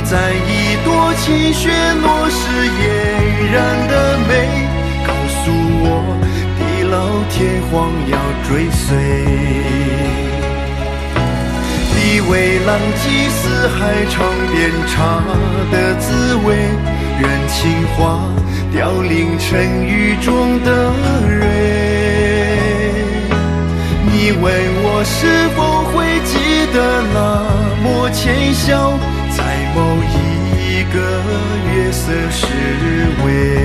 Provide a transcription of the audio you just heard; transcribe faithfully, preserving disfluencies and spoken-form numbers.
你在一朵晴雪落时嫣然的美，告诉我地老天荒要追随。一位浪迹四海，尝遍茶的滋味，任情花凋零成雨中的蕊。你问我是否会记得那抹浅笑，在某一个月色时微。